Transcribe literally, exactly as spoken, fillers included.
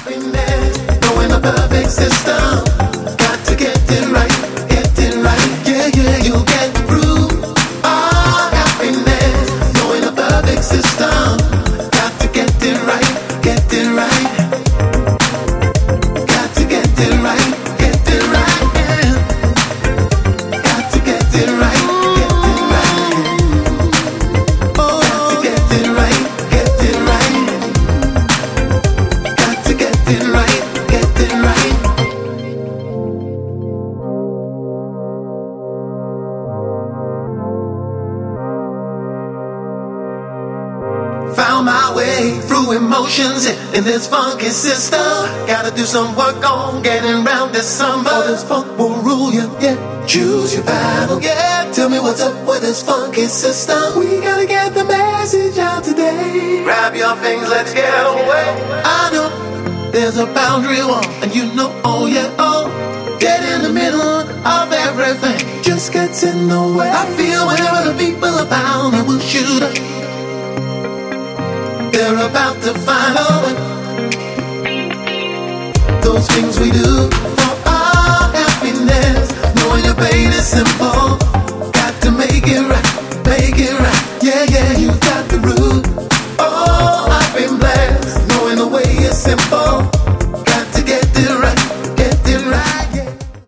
happiness, knowing a perfect system. Got to get it right, get it right. Yeah, yeah, you'll get through. Ah, happiness, knowing a perfect system. Got to get it right, get it right. Got to get it right, get it right. Yeah. Got to get it right, get it right. Oh, got to get it right, get it right. Got to get it right, get it right. Found my way through emotions in, in this funky system. Gotta do some work on getting round this summer. Or this funk will rule you, yeah. Choose your battle, yeah. Tell me what's up with this funky system. We gotta get the message out today. Grab your things, let's get away. I know there's a boundary wall, and you know, oh yeah, oh. Get in the middle of everything, just gets in the way. I feel whenever the people are bound, they will shoot up. They're about to find a way. Those things we do for our happiness, knowing your pain is simple. Got to make it right, make it right. Yeah, yeah, you